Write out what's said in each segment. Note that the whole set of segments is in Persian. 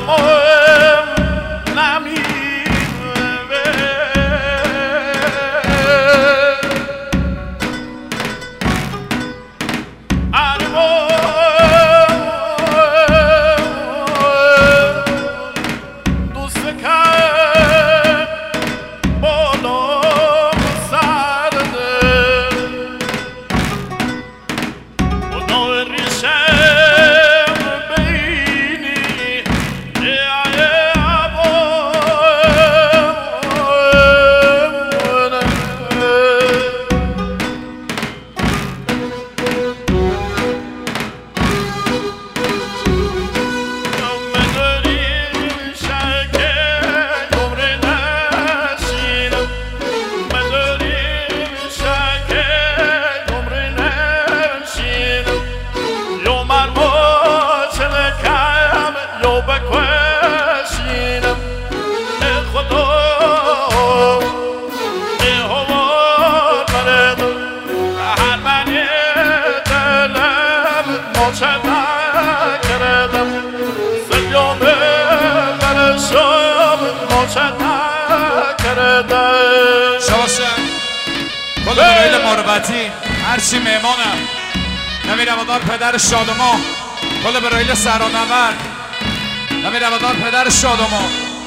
کل برایل مروتی هرچی مهمانم نمی روادار پدر شادما کل برایل سرانورد نمی روادار پدر شادما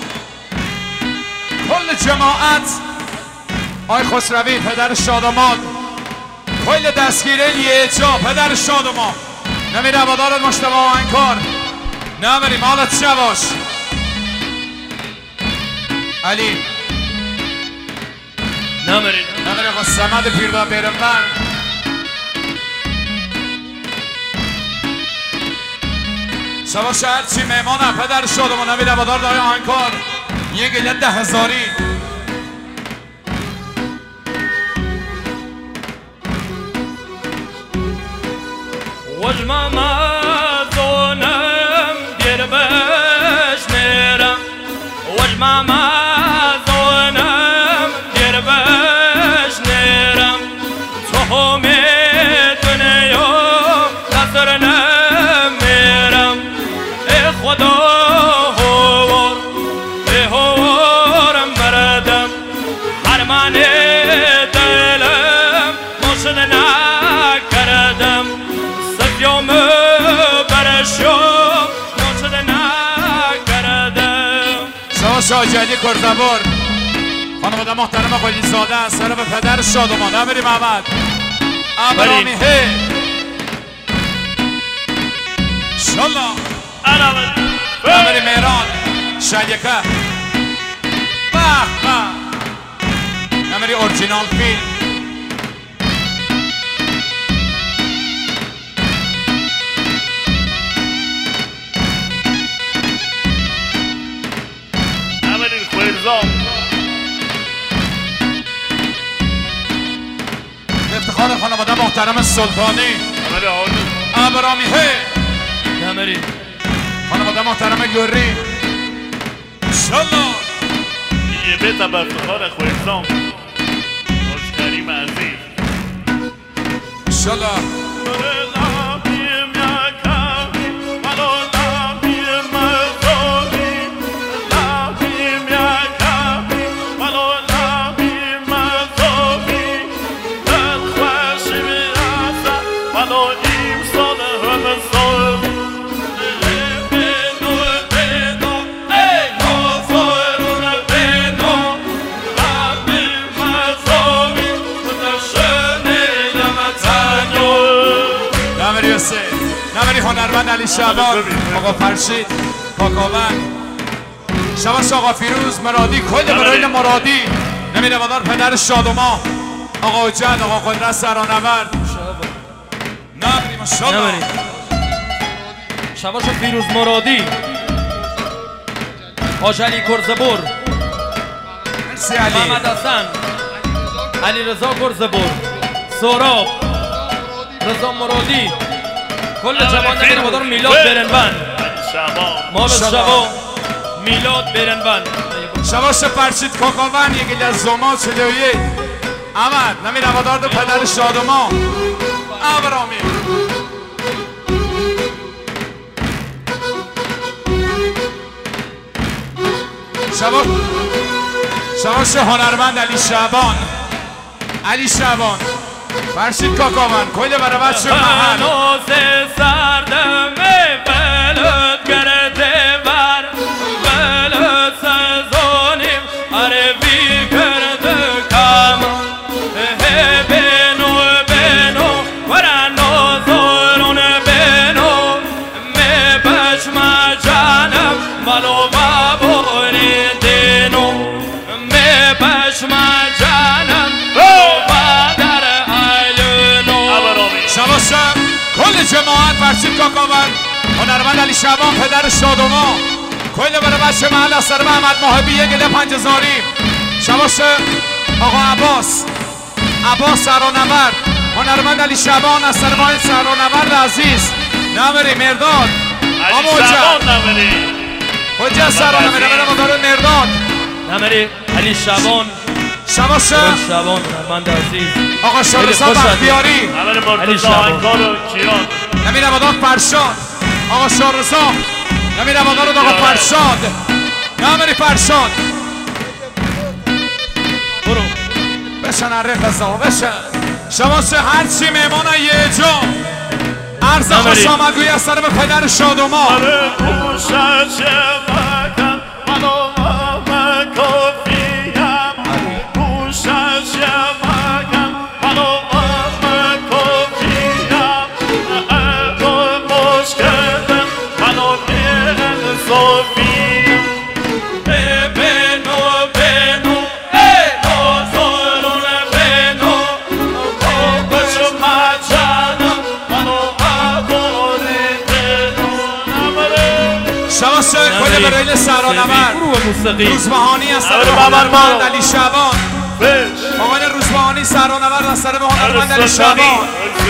کل جماعت آی خسروی پدر شادمان کل دستگیره یه جا پدر شادما نمی روادار مشتبه آهنگکار نمیریم حالت شباش علی نمیریم خود سمد پیردا بیرم من شباش هرچی مهمانم پدر شادما نمی روادار دای آهنگکار یه گله 10,000 وجمه مزونم دیر بش نیرم وجمه مزونم دیر بش نیرم تو همه دنیا نظر نمیرم ای خدا هوار ای هوارم بردم هر من دلم مشن نکردم سفیام برشم مشن نکردم شاجالی کرزبور خانواده محترم قلی زاده از طرف پدر شادمان نمیریم احمد ابرامی هی شالله نمیریم ایران شلیکه به به نمیری اورجینال فیلم نمیریم خویرزام افتخار خانواده محترم سلطانی ابرامی هی نمیریم خانواده محترم گوری انشالله یه بیت با افتخار خویرزام خوش کریم عزیز انشالله نمیری هنرمند علی شعبان آقا فرشید کاکاوند شباش آقا فیروز مرادی کل برایل مرادی نمیره بادار پدر شادما آقا حجت آقا قدرت سرانورد نمیریم شبا شباش فیروز مرادی حاج علی کرزبور مرسی علی محمد حسن علی رضا کرزبور سهراب رضا مرادی کل جوان نمیره بادار میلاد برنبند مال شبا میلاد برنبند شباش فرشید کاکاوند یکی از زما 41 احمد نمیره بادار دو پدر شادما ابرامی شباش هنرمند علی شعبان فرشید کاکاون کل برای بچه محل سردم بلد کرده بر بلد سزانیم عربی کرده کم بینو ورنو زورون بینو می بشم جانم ولو بابوری دینو می بشم جانم شباشم کل جماعت فرشید کاکاون هنرمند علی شعبان پدر شادوما کل برای بچه محل از سر محمد محبی یک گله 5000 شباش آقا عباس سرانورد هنرمند علی شعبان از سر ماه سرانورد عزیز نمری مرداد علی شعبان نمری حجت سرانورد مرداد نمری علی شعبان شباش هنرمند عزیز آقا شارزا بختیاری نمری مرتضا انکار و کیان نمی نوادار فرشاد آقا شارزا نمی نوادار آقا فرشاد نمری فرشاد برو بشن عرف بشن شباش هرچی مهمان یه جا عرض خوش آمدگوی از طرف پدر شادوما کل برایل سرانورد روزبهانی از طرف هنرمند علی شعبان آقای روزبهانی سرانورد از طرف هنرمند علی شعبان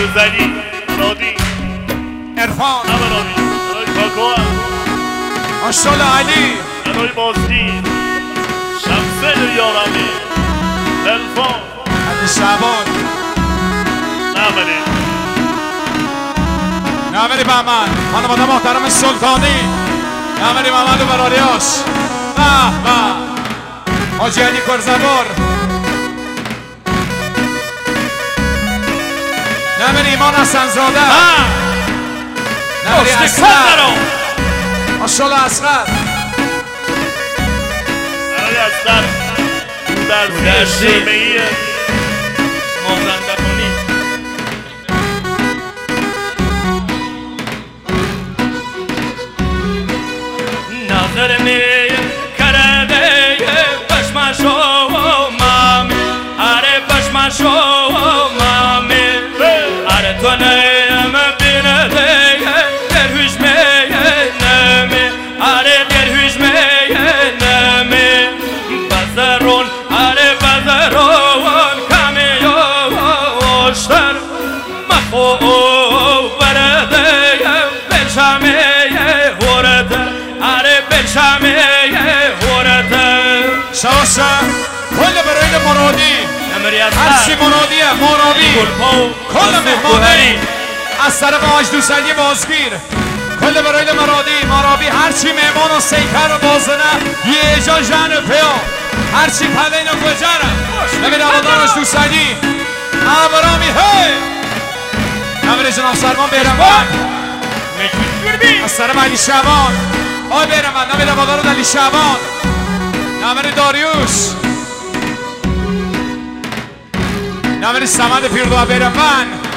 عرفان آشال علی علی شعبان نمری بهمن خانواده محترم سلطانی نمری محمد و براریاش حاجی علی کرزبار نمری ایمان حسنزاده نمری اصغر ماشاءالله اصغر نمری اصغر درسی شرمه‌ای مازندرانی نظر می کرده بشمشو مامی اره بشمشو مامی اره تو نیم بینده درهوش می نمی اره درهوش می نمی بزرون اره بزرون کمی اوشتر مخو برده بشمی ورده اره بشمی ورده شباشا کل برای مرادی هرچی مرادیه مرابی کل مهمانه از طرف آجدوسنگی بازگیر کل برای مرابی هرچی مهمان و سیکر و بازنه یه جا جن پیا هرچی پلین و گجره نمیر عبادان آجدوسنگی عبرامی هی نمیر جناب سرمان بیرمون از طرف علی شعبان آی بیرمون نمیر عبادان علی شعبان نمیر داریوش نمیر سمند پیردو بیرمون